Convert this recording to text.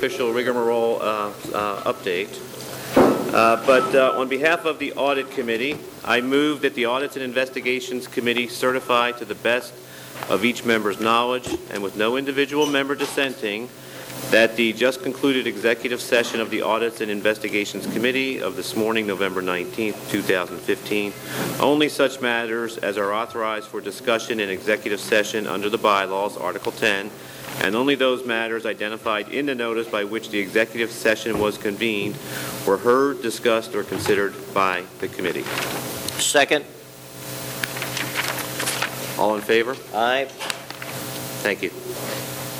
official rigmarole update. But on behalf of the Audit Committee, I move that the Audits and Investigations Committee certify to the best of each member's knowledge and with no individual member dissenting that the just concluded executive session of the Audits and Investigations Committee of this morning, November 19, 2015, only such matters as are authorized for discussion in executive session under the bylaws, Article 10, and only those matters identified in the notice by which the executive session was convened were heard, discussed, or considered by the committee. Second. All in favor? Aye. Thank you.